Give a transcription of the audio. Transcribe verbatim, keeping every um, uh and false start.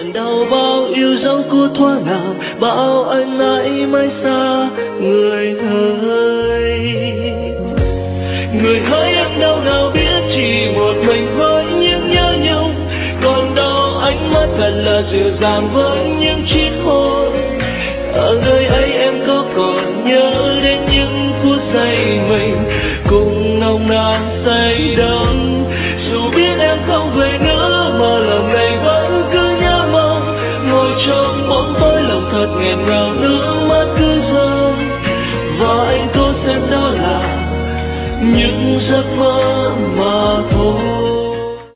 buồn đau bao yêu dấu của thoa nào, bao anh lại mãi xa người ơi. Người hỡi em đâu nào biết chỉ một mình với những nhớ nhung, còn đâu ánh mắt thật là dịu dàng với những chiếc hôn. Ở nơi ấy em có còn nhớ đến những phút giây mình cùng nồng nàn say đắm. Dù biết em không về nữa mà lòng này vẫn cứ nhớ mong, ngồi trong bóng tối lòng thật nghẹn ngào nước mắt cứ rơi. Và anh cố xem đó là những giấc mơ mà thôi.